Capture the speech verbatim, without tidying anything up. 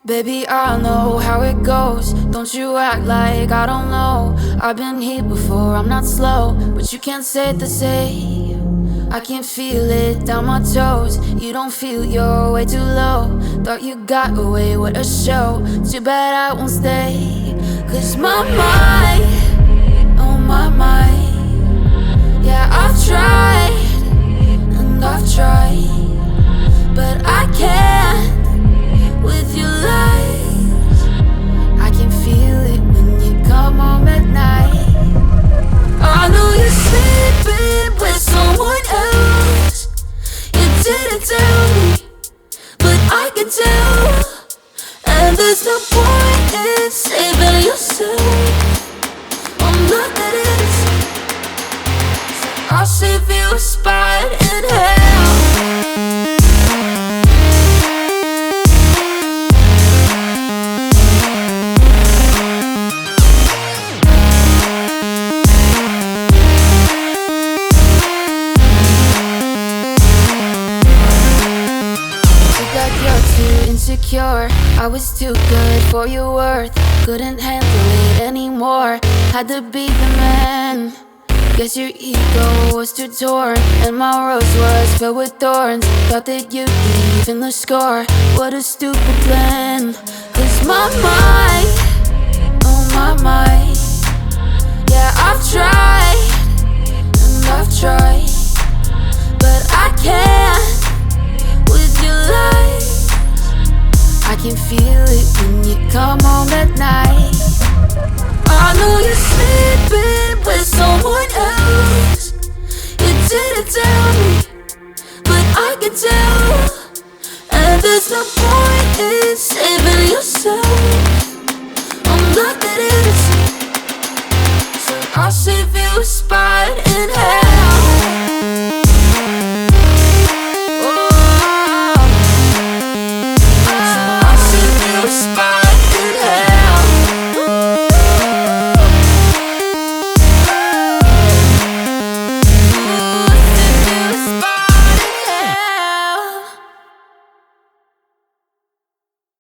Baby, I know how it goes. Don't you act like I don't know. I've been here before, I'm not slow, but you can't say the same. I can feel it down my toes. You don't feel you're way too low. Thought you got away with a show. Too bad I won't stay. Cause my mind, oh my mind. Yeah, I've tried, and I've tried, but I can't with your lies. I can feel it when you come home at night. I know you're sleeping with someone else. You didn't tell me, but I can tell. And there's no point in saving yourself. I'm not that innocent. I'll save you a spot in hell. Insecure, I was too good for your worth. Couldn't handle it anymore. Had to be the man. Guess your ego was too torn, and my rose was filled with thorns. Thought that you'd even the score. What a stupid plan. Cause my mind, oh my mind. Yeah, I've tried, and I've tried, but I can't with your lies. I can feel it when you come home at night. I know you're sleeping with someone else. You didn't tell me, but I can tell. And there's no point in saving